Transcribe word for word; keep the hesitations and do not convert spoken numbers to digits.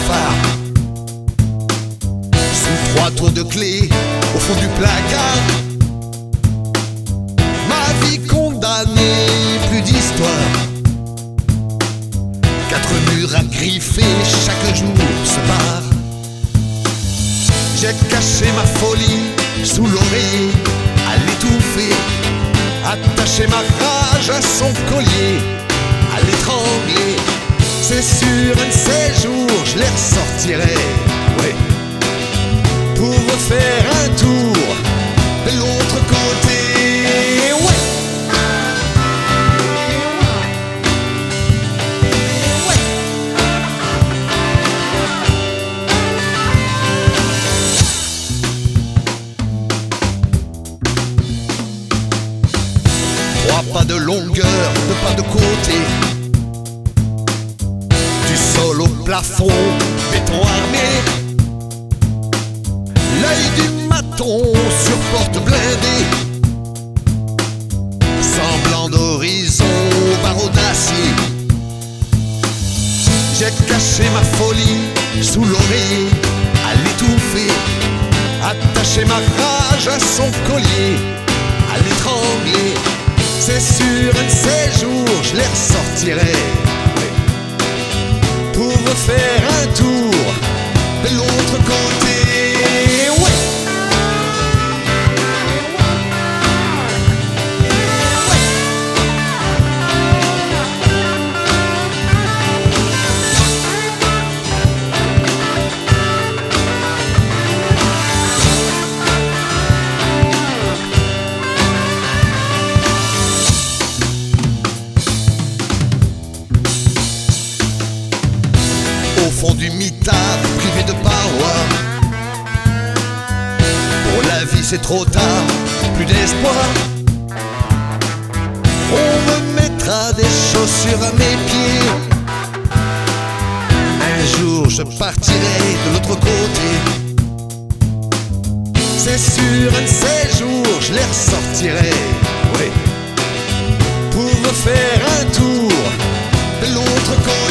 phare. Sous trois tours de clé, au fond du placard, ma vie condamnée, plus d'histoire. Quatre murs à griffer, chaque jour se barre. J'ai caché ma folie sous l'oreiller, à l'étouffer, attaché ma rage à son collier, à l'étrangler. C'est sûr, un de ces jours, je les ressortirai, ouais, pour refaire un tour de l'autre côté, ouais. Trois pas de longueur, deux pas de côté, du sol au plafond, béton armé, l'œil du maton sur porte blindée, semblant d'horizon aux barreaux d'acier. J'ai caché ma folie sous l'oreiller, à l'étouffer, attaché ma rage à son collier, à l'étrangler. C'est sûr, un de ces jours, je les ressortirai, ouais, pour refaire un tour de l'autre côté, ouais. Au fond du mitard, privé de parois, pour la vie c'est trop tard, plus d'espoir. On me mettra des chaussures à mes pieds, un jour je partirai de l'autre côté. C'est sûr, un de ces jours, je les ressortirai, ouais, pour refaire un tour de l'autre côté.